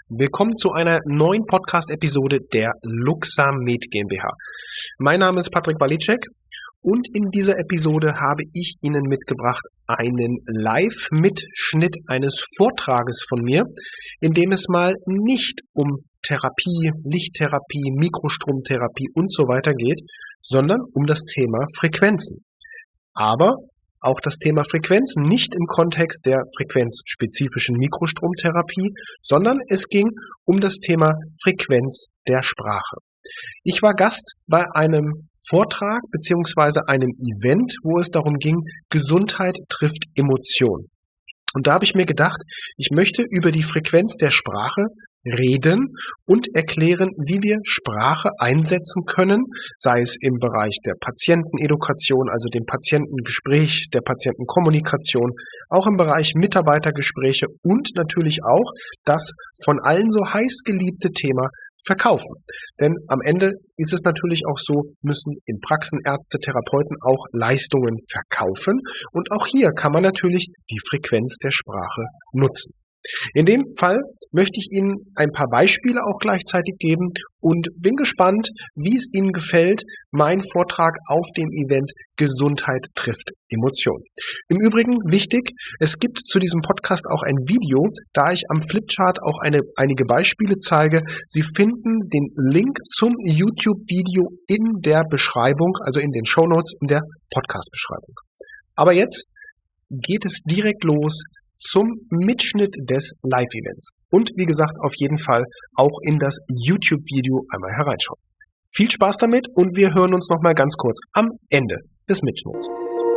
Willkommen zu einer neuen Podcast-Episode der Luxamed GmbH. Mein Name ist Patrick Walicek und in dieser Episode habe ich Ihnen mitgebracht einen Live-Mitschnitt eines Vortrages von mir, in dem es mal nicht um Therapie, Lichttherapie, Mikrostromtherapie und so weiter geht, sondern um das Thema Frequenzen. Aber auch das Thema Frequenzen nicht im Kontext der frequenzspezifischen Mikrostromtherapie, sondern es ging um das Thema Frequenz der Sprache. Ich war Gast bei einem Vortrag beziehungsweise einem Event, wo es darum ging, Gesundheit trifft Emotion. Und da habe ich mir gedacht, ich möchte über die Frequenz der Sprache reden und erklären, wie wir Sprache einsetzen können, sei es im Bereich der Patientenedukation, also dem Patientengespräch, der Patientenkommunikation, auch im Bereich Mitarbeitergespräche und natürlich auch das von allen so heiß geliebte Thema Verkaufen. Denn am Ende ist es natürlich auch so, müssen in Praxen Ärzte, Therapeuten auch Leistungen verkaufen. Und auch hier kann man natürlich die Frequenz der Sprache nutzen. In dem Fall möchte ich Ihnen ein paar Beispiele auch gleichzeitig geben und bin gespannt, wie es Ihnen gefällt, mein Vortrag auf dem Event Gesundheit trifft Emotion. Im Übrigen wichtig, es gibt zu diesem Podcast auch ein Video, da ich am Flipchart auch einige Beispiele zeige. Sie finden den Link zum YouTube-Video in der Beschreibung, also in den Shownotes in der Podcast-Beschreibung. Aber jetzt geht es direkt los zum Mitschnitt des Live-Events. Und wie gesagt, auf jeden Fall auch in das YouTube-Video einmal hereinschauen. Viel Spaß damit und wir hören uns nochmal ganz kurz am Ende des Mitschnitts.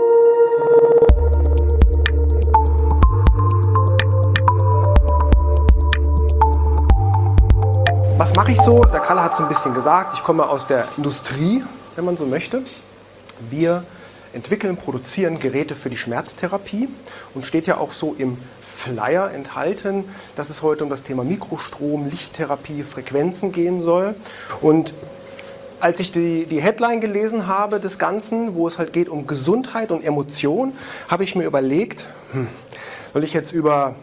Was mache ich so? Der Kalle hat es ein bisschen gesagt. Ich komme aus der Industrie, wenn man so möchte. Wir entwickeln, produzieren Geräte für die Schmerztherapie und steht ja auch so im Flyer enthalten, dass es heute um das Thema Mikrostrom, Lichttherapie, Frequenzen gehen soll. Und als ich die Headline gelesen habe des Ganzen, wo es halt geht um Gesundheit und Emotion, habe ich mir überlegt, soll ich jetzt über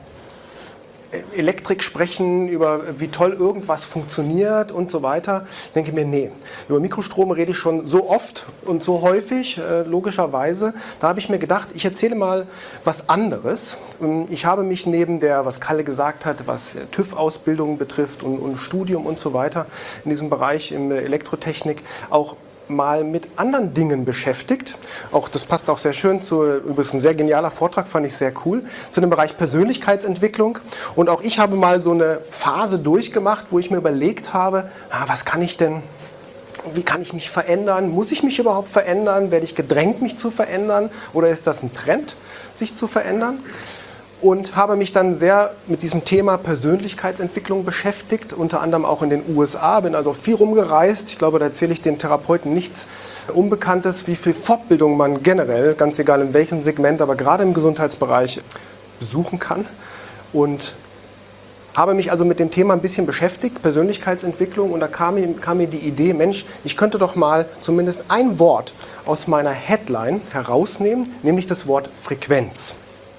Elektrik sprechen, über wie toll irgendwas funktioniert und so weiter. Ich denke mir, nee, über Mikrostrom rede ich schon so oft und so häufig, logischerweise. Da habe ich mir gedacht, ich erzähle mal was anderes. Ich habe mich neben der, was Kalle gesagt hat, was TÜV-Ausbildung betrifft und Studium und so weiter, in diesem Bereich in der Elektrotechnik auch mal mit anderen Dingen beschäftigt. Auch das passt auch sehr schön zu, übrigens ein sehr genialer Vortrag, fand ich sehr cool, zu dem Bereich Persönlichkeitsentwicklung. Und auch ich habe mal so eine Phase durchgemacht, wo ich mir überlegt habe, was kann ich denn, wie kann ich mich verändern? Muss ich mich überhaupt verändern? Werde ich gedrängt, mich zu verändern? Oder ist das ein Trend, sich zu verändern? Und habe mich dann sehr mit diesem Thema Persönlichkeitsentwicklung beschäftigt, unter anderem auch in den USA, bin also viel rumgereist. Ich glaube, da erzähle ich den Therapeuten nichts Unbekanntes, wie viel Fortbildung man generell, ganz egal in welchem Segment, aber gerade im Gesundheitsbereich besuchen kann. Und habe mich also mit dem Thema ein bisschen beschäftigt, Persönlichkeitsentwicklung, und da kam mir die Idee, Mensch, ich könnte doch mal zumindest ein Wort aus meiner Headline herausnehmen, nämlich das Wort Frequenz.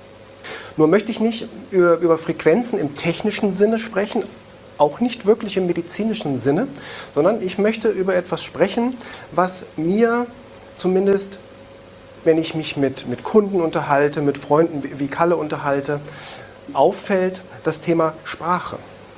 Nur möchte ich nicht über Frequenzen im technischen Sinne sprechen, auch nicht wirklich im medizinischen Sinne, sondern ich möchte über etwas sprechen, was mir zumindest, wenn ich mich mit Kunden unterhalte, mit Freunden wie Kalle unterhalte, auffällt, das Thema Sprache.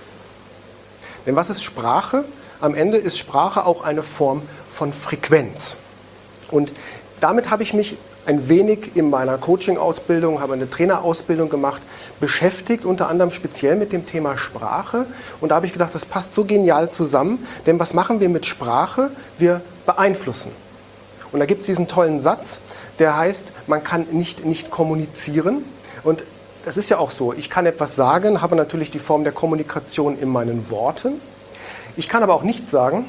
Denn was ist Sprache? Am Ende ist Sprache auch eine Form von Frequenz. Und damit habe ich mich ein wenig in meiner Coaching-Ausbildung, habe eine Trainerausbildung gemacht, beschäftigt, unter anderem speziell mit dem Thema Sprache. Und da habe ich gedacht, das passt so genial zusammen, denn was machen wir mit Sprache? Wir beeinflussen. Und da gibt es diesen tollen Satz, der heißt, man kann nicht kommunizieren. Und das ist ja auch so, ich kann etwas sagen, habe natürlich die Form der Kommunikation in meinen Worten. Ich kann aber auch nichts sagen,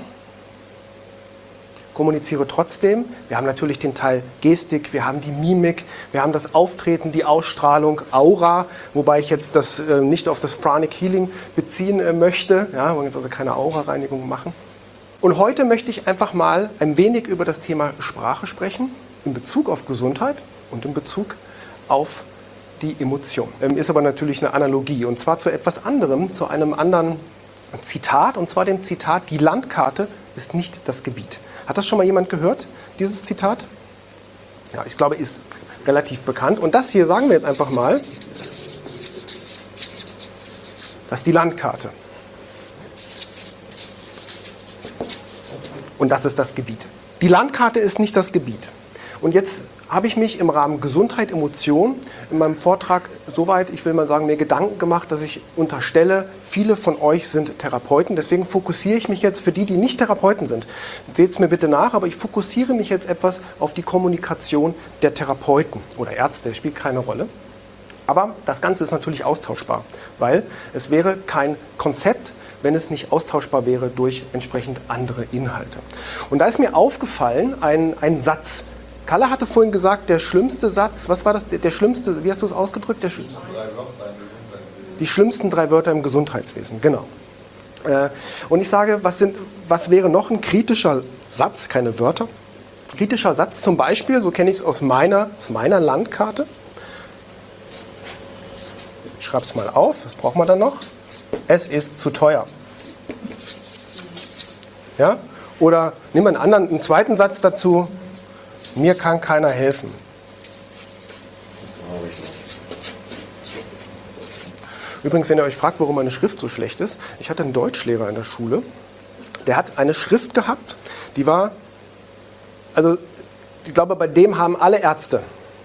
kommuniziere trotzdem. Wir haben natürlich den Teil Gestik, wir haben die Mimik, wir haben das Auftreten, die Ausstrahlung, Aura, wobei ich jetzt das nicht auf das Pranic Healing beziehen möchte. Ja, wir wollen jetzt also keine Aura-Reinigung machen. Und heute möchte ich einfach mal ein wenig über das Thema Sprache sprechen, in Bezug auf Gesundheit und in Bezug auf die Emotion. Ist aber natürlich eine Analogie und zwar zu etwas anderem, zu einem anderen Zitat und zwar dem Zitat, die Landkarte ist nicht das Gebiet. Hat das schon mal jemand gehört, dieses Zitat? Ja, ich glaube, ist relativ bekannt. Und das hier sagen wir jetzt einfach mal, das ist die Landkarte. Und das ist das Gebiet. Die Landkarte ist nicht das Gebiet. Und jetzt habe ich mich im Rahmen Gesundheit, Emotion in meinem Vortrag soweit, ich will mal sagen, mir Gedanken gemacht, dass ich unterstelle, viele von euch sind Therapeuten. Deswegen fokussiere ich mich jetzt für die, die nicht Therapeuten sind. Seht es mir bitte nach, aber ich fokussiere mich jetzt etwas auf die Kommunikation der Therapeuten oder Ärzte, spielt keine Rolle. Aber das Ganze ist natürlich austauschbar, weil es wäre kein Konzept, wenn es nicht austauschbar wäre durch entsprechend andere Inhalte. Und da ist mir aufgefallen, ein Satz. Kalle hatte vorhin gesagt, der schlimmste Satz, was war das, der schlimmste, wie hast du es ausgedrückt? Die schlimmsten 3 Wörter im Gesundheitswesen, genau. Und ich sage, was wäre noch ein kritischer Satz, keine Wörter? Kritischer Satz zum Beispiel, so kenne ich es aus meiner Landkarte. Ich schreibe es mal auf, was braucht man dann noch? Es ist zu teuer. Ja? Oder nehmen wir einen zweiten Satz dazu. Mir kann keiner helfen. Übrigens, wenn ihr euch fragt, warum meine Schrift so schlecht ist, ich hatte einen Deutschlehrer in der Schule, der hat eine Schrift gehabt, die war, also ich glaube, bei dem haben alle Ärzte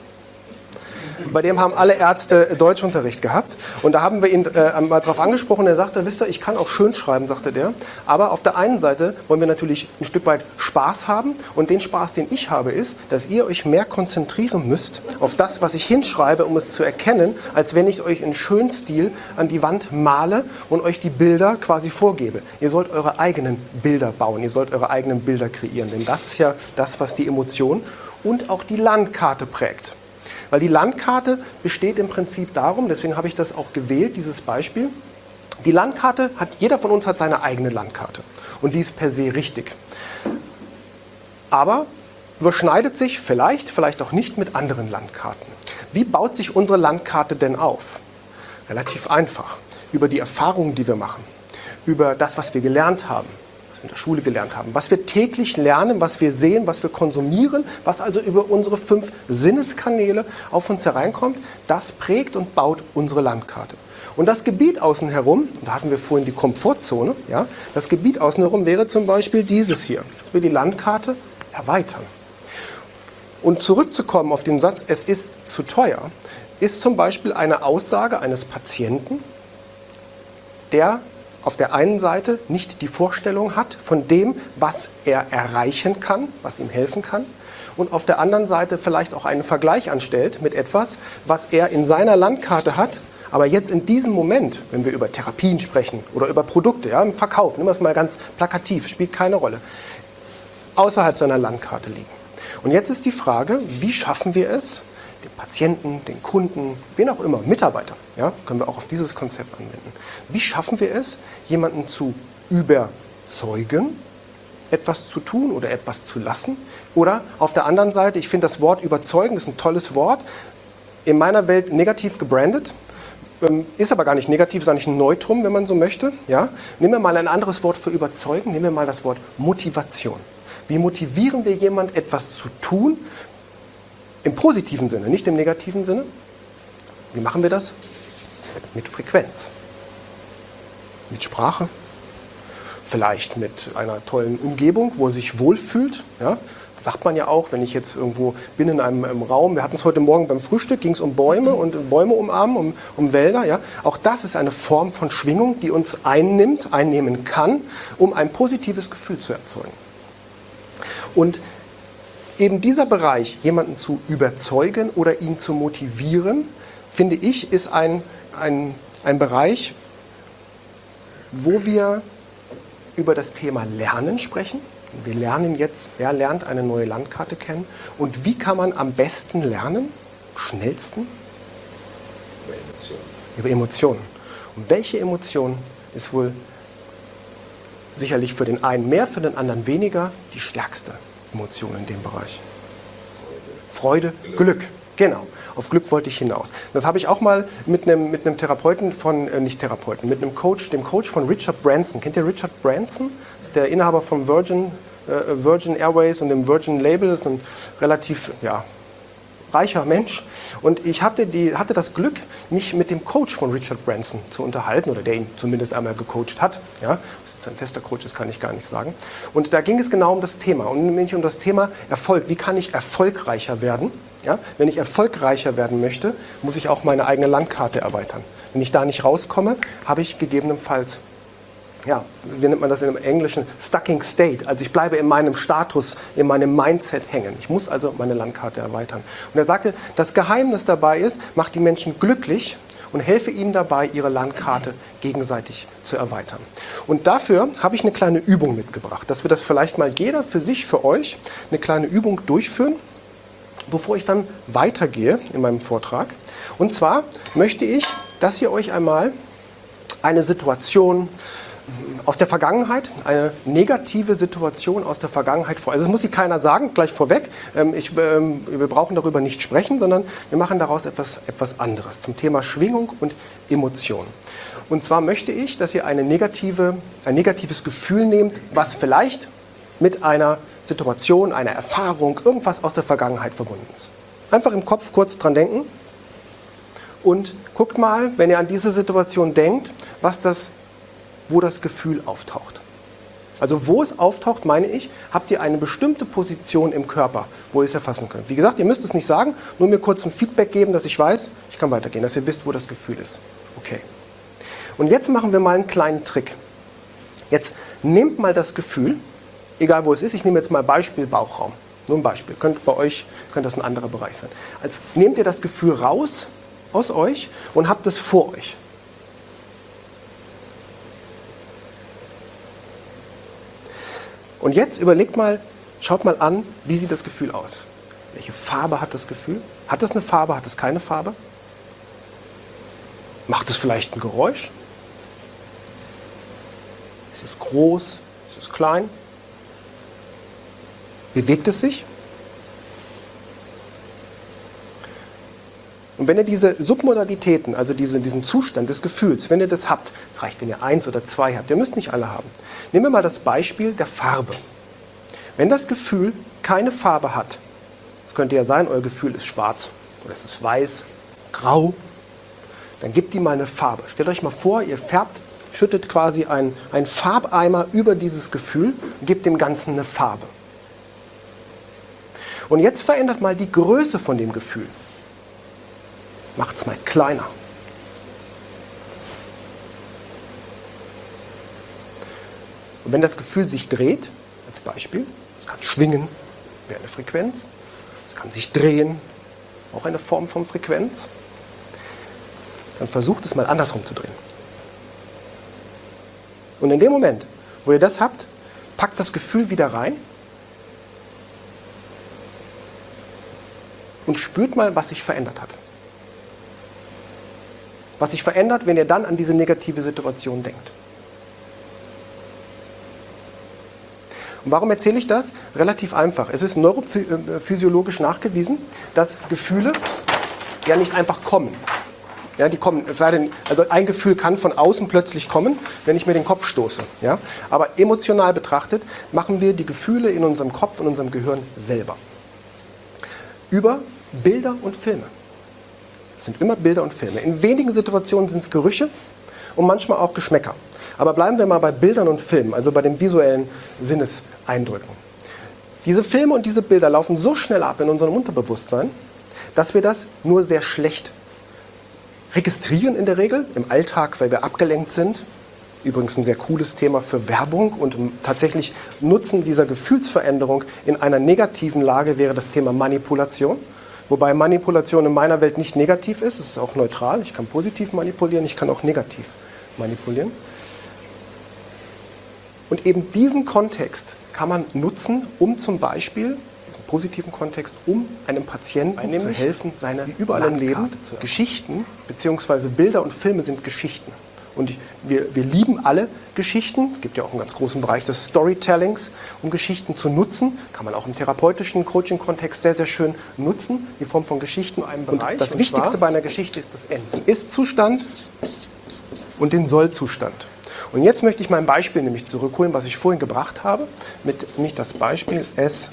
Deutschunterricht gehabt. Und da haben wir ihn mal drauf angesprochen. Er sagte, wisst ihr, ich kann auch schön schreiben, sagte der. Aber auf der einen Seite wollen wir natürlich ein Stück weit Spaß haben. Und den Spaß, den ich habe, ist, dass ihr euch mehr konzentrieren müsst auf das, was ich hinschreibe, um es zu erkennen, als wenn ich euch in schönen Stil an die Wand male und euch die Bilder quasi vorgebe. Ihr sollt eure eigenen Bilder bauen. Ihr sollt eure eigenen Bilder kreieren. Denn das ist ja das, was die Emotion und auch die Landkarte prägt. Weil die Landkarte besteht im Prinzip darum, deswegen habe ich das auch gewählt, dieses Beispiel. Die Landkarte jeder von uns hat seine eigene Landkarte. Und die ist per se richtig. Aber überschneidet sich vielleicht auch nicht mit anderen Landkarten. Wie baut sich unsere Landkarte denn auf? Relativ einfach. Über die Erfahrungen, die wir machen. Über das, was wir gelernt haben. Was wir in der Schule gelernt haben, was wir täglich lernen, was wir sehen, was wir konsumieren, was also über unsere 5 Sinneskanäle auf uns hereinkommt, das prägt und baut unsere Landkarte. Und das Gebiet außen herum, da hatten wir vorhin die Komfortzone, ja, das Gebiet außen herum wäre zum Beispiel dieses hier, dass wir die Landkarte erweitern. Und zurückzukommen auf den Satz, es ist zu teuer, ist zum Beispiel eine Aussage eines Patienten, der auf der einen Seite nicht die Vorstellung hat von dem, was er erreichen kann, was ihm helfen kann, und auf der anderen Seite vielleicht auch einen Vergleich anstellt mit etwas, was er in seiner Landkarte hat, aber jetzt in diesem Moment, wenn wir über Therapien sprechen oder über Produkte, ja, im Verkauf, nehmen wir es mal ganz plakativ, spielt keine Rolle, außerhalb seiner Landkarte liegen. Und jetzt ist die Frage, wie schaffen wir es, den Patienten, den Kunden, wen auch immer, Mitarbeiter, ja, können wir auch auf dieses Konzept anwenden. Wie schaffen wir es, jemanden zu überzeugen, etwas zu tun oder etwas zu lassen? Oder auf der anderen Seite, ich finde das Wort überzeugen, das ist ein tolles Wort, in meiner Welt negativ gebrandet, ist aber gar nicht negativ, ist eigentlich ein Neutrum, wenn man so möchte. Ja? Nehmen wir mal ein anderes Wort für überzeugen, nehmen wir mal das Wort Motivation. Wie motivieren wir jemanden, etwas zu tun, im positiven Sinne, nicht im negativen Sinne? Wie machen wir das? Mit Frequenz. Mit Sprache. Vielleicht mit einer tollen Umgebung, wo er sich wohlfühlt. Ja? Das sagt man ja auch, wenn ich jetzt irgendwo bin in einem Raum, wir hatten es heute Morgen beim Frühstück, ging es um Bäume und Bäume umarmen, um Wälder. Ja? Auch das ist eine Form von Schwingung, die uns einnehmen kann, um ein positives Gefühl zu erzeugen. Und eben dieser Bereich, jemanden zu überzeugen oder ihn zu motivieren, finde ich, ist ein Bereich, wo wir über das Thema Lernen sprechen. Wir lernen jetzt, wer lernt eine neue Landkarte kennen und wie kann man am besten lernen, schnellsten? Über Emotionen. Und welche Emotion ist wohl sicherlich für den einen mehr, für den anderen weniger die stärkste Emotion in dem Bereich? Freude, Glück. Genau. Auf Glück wollte ich hinaus. Das habe ich auch mal mit einem Therapeuten nicht Therapeuten, mit einem Coach, dem Coach von Richard Branson. Kennt ihr Richard Branson? Das ist der Inhaber vom Virgin Airways und dem Virgin Label. Das ist ein relativ, reicher Mensch. Und ich hatte das Glück, mich mit dem Coach von Richard Branson zu unterhalten, oder der ihn zumindest einmal gecoacht hat. Ja, was jetzt ein fester Coach ist, kann ich gar nicht sagen. Und da ging es genau um das Thema, nämlich um das Thema Erfolg. Wie kann ich erfolgreicher werden? Ja, wenn ich erfolgreicher werden möchte, muss ich auch meine eigene Landkarte erweitern. Wenn ich da nicht rauskomme, habe ich gegebenenfalls, wie nennt man das im Englischen, stucking state. Also ich bleibe in meinem Status, in meinem Mindset hängen. Ich muss also meine Landkarte erweitern. Und er sagte, das Geheimnis dabei ist, macht die Menschen glücklich und helfe ihnen dabei, ihre Landkarte gegenseitig zu erweitern. Und dafür habe ich eine kleine Übung mitgebracht, dass wir das vielleicht mal jeder für sich, für euch, eine kleine Übung durchführen, bevor ich dann weitergehe in meinem Vortrag. Und zwar möchte ich, dass ihr euch einmal eine Situation aus der Vergangenheit, eine negative Situation aus der Vergangenheit vor. Also das muss sich keiner sagen, gleich vorweg. Wir brauchen darüber nicht sprechen, sondern wir machen daraus etwas anderes zum Thema Schwingung und Emotion. Und zwar möchte ich, dass ihr ein negatives Gefühl nehmt, was vielleicht mit einer Situation, einer Erfahrung, irgendwas aus der Vergangenheit verbunden ist. Einfach im Kopf kurz dran denken und guckt mal, wenn ihr an diese Situation denkt, wo das Gefühl auftaucht. Also wo es auftaucht, meine ich, habt ihr eine bestimmte Position im Körper, wo ihr es erfassen könnt. Wie gesagt, ihr müsst es nicht sagen, nur mir kurz ein Feedback geben, dass ich weiß, ich kann weitergehen, dass ihr wisst, wo das Gefühl ist. Okay. Und jetzt machen wir mal einen kleinen Trick. Jetzt nehmt mal das Gefühl, egal wo es ist, ich nehme jetzt mal Beispiel Bauchraum. Nur ein Beispiel, bei euch könnte das ein anderer Bereich sein. Also nehmt ihr das Gefühl raus aus euch und habt es vor euch. Und jetzt überlegt mal, schaut mal an, wie sieht das Gefühl aus? Welche Farbe hat das Gefühl? Hat es eine Farbe, hat es keine Farbe? Macht es vielleicht ein Geräusch? Ist es groß? Ist es klein? Bewegt es sich? Und wenn ihr diese Submodalitäten, also diesen Zustand des Gefühls, wenn ihr das habt, es reicht, wenn ihr 1 oder 2 habt, ihr müsst nicht alle haben. Nehmen wir mal das Beispiel der Farbe. Wenn das Gefühl keine Farbe hat, es könnte ja sein, euer Gefühl ist schwarz oder es ist weiß, grau, dann gebt ihm mal eine Farbe. Stellt euch mal vor, ihr schüttet quasi einen Farbeimer über dieses Gefühl und gebt dem Ganzen eine Farbe. Und jetzt verändert mal die Größe von dem Gefühl. Macht es mal kleiner. Und wenn das Gefühl sich dreht, als Beispiel, es kann schwingen, wäre eine Frequenz, es kann sich drehen, auch eine Form von Frequenz, dann versucht es mal andersrum zu drehen. Und in dem Moment, wo ihr das habt, packt das Gefühl wieder rein und spürt mal, was sich verändert hat. Was sich verändert, wenn ihr dann an diese negative Situation denkt. Und warum erzähle ich das? Relativ einfach. Es ist neurophysiologisch nachgewiesen, dass Gefühle ja nicht einfach kommen. Ja, die kommen, es sei denn, also ein Gefühl kann von außen plötzlich kommen, wenn ich mir den Kopf stoße. Ja? Aber emotional betrachtet machen wir die Gefühle in unserem Kopf und unserem Gehirn selber. Über Bilder und Filme. Es sind immer Bilder und Filme. In wenigen Situationen sind es Gerüche und manchmal auch Geschmäcker. Aber bleiben wir mal bei Bildern und Filmen, also bei den visuellen Sinneseindrücken. Diese Filme und diese Bilder laufen so schnell ab in unserem Unterbewusstsein, dass wir das nur sehr schlecht registrieren in der Regel, im Alltag, weil wir abgelenkt sind. Übrigens ein sehr cooles Thema für Werbung und tatsächlich Nutzen dieser Gefühlsveränderung in einer negativen Lage wäre das Thema Manipulation. Wobei Manipulation in meiner Welt nicht negativ ist, es ist auch neutral. Ich kann positiv manipulieren, ich kann auch negativ manipulieren. Und eben diesen Kontext kann man nutzen, um zum Beispiel, diesen positiven Kontext, um einem Patienten zu helfen, seine überall im Leben Geschichten, beziehungsweise Bilder und Filme sind Geschichten. Und wir lieben alle Geschichten. Es gibt ja auch einen ganz großen Bereich des Storytellings, um Geschichten zu nutzen. Kann man auch im therapeutischen Coaching-Kontext sehr, sehr schön nutzen, die Form von Geschichten in einem Bereich. Und das Wichtigste bei einer Geschichte ist das Ende. Den Ist-Zustand und den Soll-Zustand. Und jetzt möchte ich mein Beispiel nämlich zurückholen, was ich vorhin gebracht habe. Nämlich das Beispiel, es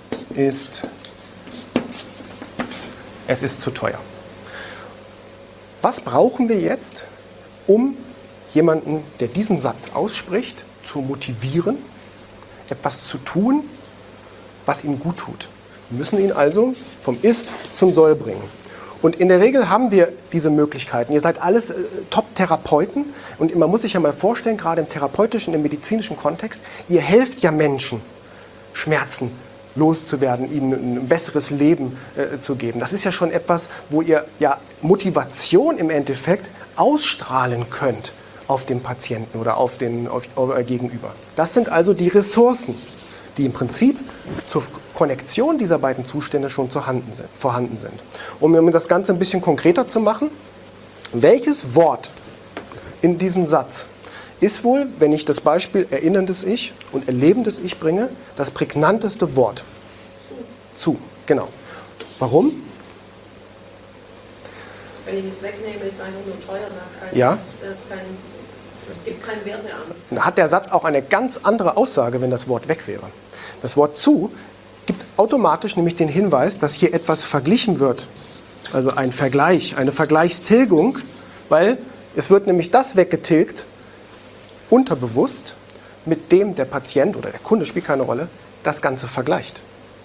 ist zu teuer. Was brauchen wir jetzt, um jemanden, der diesen Satz ausspricht, zu motivieren, etwas zu tun, was ihm gut tut? Wir müssen ihn also vom Ist zum Soll bringen. Und in der Regel haben wir diese Möglichkeiten. Ihr seid alles Top-Therapeuten und man muss sich ja mal vorstellen, gerade im therapeutischen, im medizinischen Kontext, ihr helft ja Menschen, Schmerzen loszuwerden, ihnen ein besseres Leben zu geben. Das ist ja schon etwas, wo ihr ja Motivation im Endeffekt ausstrahlen könnt auf den Patienten oder auf euer Gegenüber. Das sind also die Ressourcen, die im Prinzip zur Konnektion dieser beiden Zustände schon vorhanden sind. Um das Ganze ein bisschen konkreter zu machen, welches Wort in diesem Satz ist wohl, wenn ich das Beispiel erinnerndes Ich und erlebendes Ich bringe, das prägnanteste Wort? Zu, genau. Warum? Wenn ich es wegnehme, ist es einfach nur teuer, gibt keinen Wert mehr an. Da hat der Satz auch eine ganz andere Aussage, wenn das Wort weg wäre. Das Wort zu gibt automatisch nämlich den Hinweis, dass hier etwas verglichen wird. Also ein Vergleich, eine Vergleichstilgung, weil es wird nämlich das weggetilgt, unterbewusst, mit dem der Patient oder der Kunde, spielt keine Rolle, das Ganze vergleicht.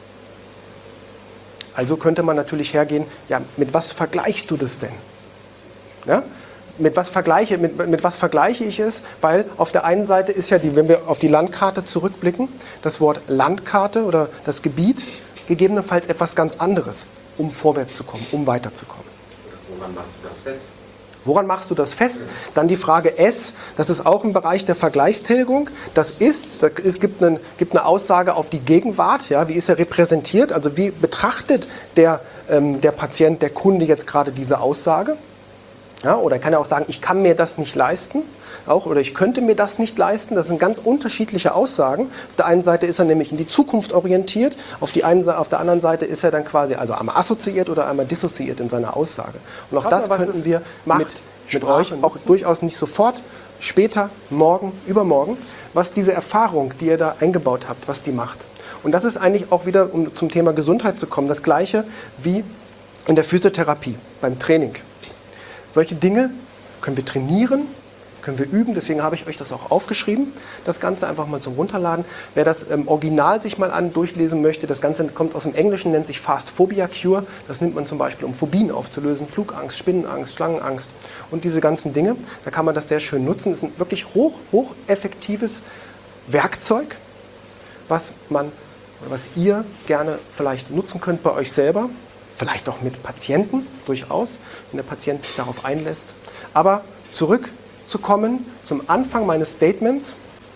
Also könnte man natürlich hergehen, ja, mit was vergleichst du das denn? Ja? Mit was vergleiche ich es? Weil auf der einen Seite ist ja, wenn wir auf die Landkarte zurückblicken, das Wort Landkarte oder das Gebiet gegebenenfalls etwas ganz anderes, um vorwärts zu kommen, um weiterzukommen. Woran machst du das fest? Woran machst du das fest? Dann die Frage S, das ist auch im Bereich der Vergleichstilgung. Es gibt eine Aussage auf die Gegenwart, ja, wie ist er repräsentiert, also wie betrachtet der Patient, der Kunde jetzt gerade diese Aussage? Ja, oder er kann ja auch sagen, ich kann mir das nicht leisten, oder ich könnte mir das nicht leisten. Das sind ganz unterschiedliche Aussagen. Auf der einen Seite ist er nämlich in die Zukunft orientiert, auf der anderen Seite ist er dann quasi also einmal assoziiert oder einmal dissoziiert in seiner Aussage. Und auch das könnten wir mit euch auch durchaus nicht sofort, später, morgen, übermorgen, was diese Erfahrung, die ihr da eingebaut habt, was die macht. Und das ist eigentlich auch wieder, um zum Thema Gesundheit zu kommen, das Gleiche wie in der Physiotherapie, beim Training. Solche Dinge können wir trainieren, können wir üben, deswegen habe ich euch das auch aufgeschrieben, das Ganze einfach mal zum Runterladen. Wer das Original sich mal durchlesen möchte, das Ganze kommt aus dem Englischen, nennt sich Fast Phobia Cure. Das nimmt man zum Beispiel, um Phobien aufzulösen, Flugangst, Spinnenangst, Schlangenangst und diese ganzen Dinge. Da kann man das sehr schön nutzen. Es ist ein wirklich hocheffektives Werkzeug, was ihr gerne vielleicht nutzen könnt bei euch selber. Vielleicht auch mit Patienten, durchaus, wenn der Patient sich darauf einlässt. Aber zurückzukommen zum Anfang meines Statements.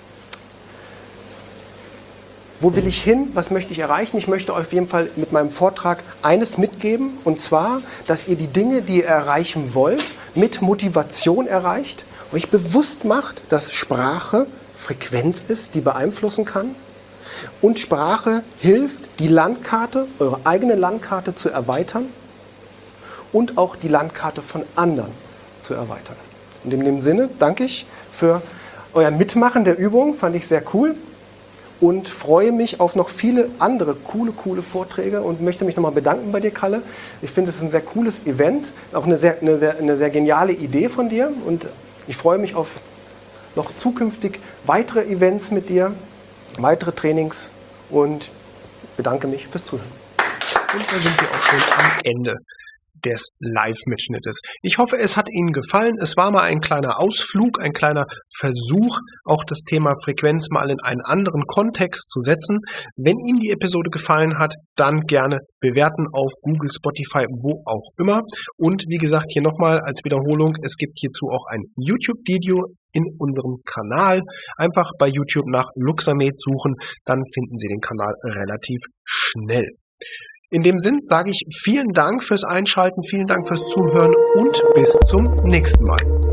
Wo will ich hin? Was möchte ich erreichen? Ich möchte euch auf jeden Fall mit meinem Vortrag eines mitgeben, und zwar, dass ihr die Dinge, die ihr erreichen wollt, mit Motivation erreicht, euch bewusst macht, dass Sprache Frequenz ist, die beeinflussen kann. Und Sprache hilft, die Landkarte, eure eigene Landkarte zu erweitern und auch die Landkarte von anderen zu erweitern. Und in dem Sinne danke ich für euer Mitmachen der Übung, fand ich sehr cool und freue mich auf noch viele andere coole Vorträge und möchte mich nochmal bedanken bei dir, Kalle. Ich finde, es ist ein sehr cooles Event, auch eine sehr geniale Idee von dir und ich freue mich auf noch zukünftig weitere Events mit dir, weitere Trainings und bedanke mich fürs Zuhören. Und da sind wir auch schon am Ende des Live-Mitschnittes. Ich hoffe, es hat Ihnen gefallen. Es war mal ein kleiner Ausflug, ein kleiner Versuch, auch das Thema Frequenz mal in einen anderen Kontext zu setzen. Wenn Ihnen die Episode gefallen hat, dann gerne bewerten auf Google, Spotify, wo auch immer. Und wie gesagt, hier nochmal als Wiederholung, es gibt hierzu auch ein YouTube-Video in unserem Kanal. Einfach bei YouTube nach Luxamed suchen, dann finden Sie den Kanal relativ schnell. In dem Sinn sage ich vielen Dank fürs Einschalten, vielen Dank fürs Zuhören und bis zum nächsten Mal.